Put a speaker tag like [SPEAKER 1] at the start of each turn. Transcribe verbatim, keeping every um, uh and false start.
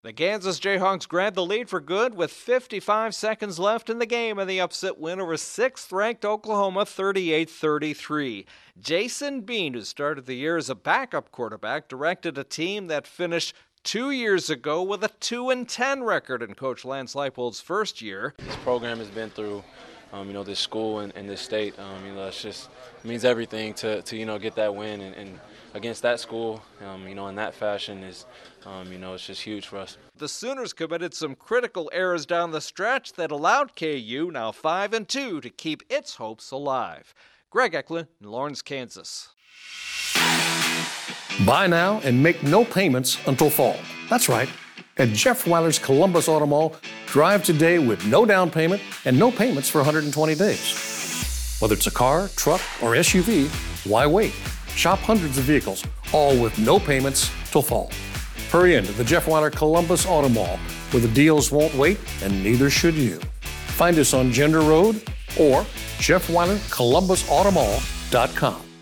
[SPEAKER 1] The Kansas Jayhawks grab the lead for good with fifty-five seconds left in the game in the upset win over sixth-ranked Oklahoma thirty-eight thirty-three. Jason Bean, who started the year as a backup quarterback, directed a team that finished two years ago with a two and ten record in Coach Lance Leipold's first year.
[SPEAKER 2] This program has been through, um, you know, this school and, and this state. Um, you know, it's just it means everything to, to you know get that win and, and against that school, um, you know, in that fashion is, um, you know, it's just huge for us.
[SPEAKER 1] The Sooners committed some critical errors down the stretch that allowed K U, now five and two, to keep its hopes alive. Greg Eklund in Lawrence, Kansas.
[SPEAKER 3] Buy now and make no payments until fall. That's right. At Jeff Weiler's Columbus Auto Mall, drive today with no down payment and no payments for one hundred twenty days. Whether it's a car, truck, or S U V, why wait? Shop hundreds of vehicles, all with no payments till fall. Hurry into the Jeff Weiler Columbus Auto Mall, where the deals won't wait and neither should you. Find us on Gender Road or jeff weiler columbus auto mall dot com.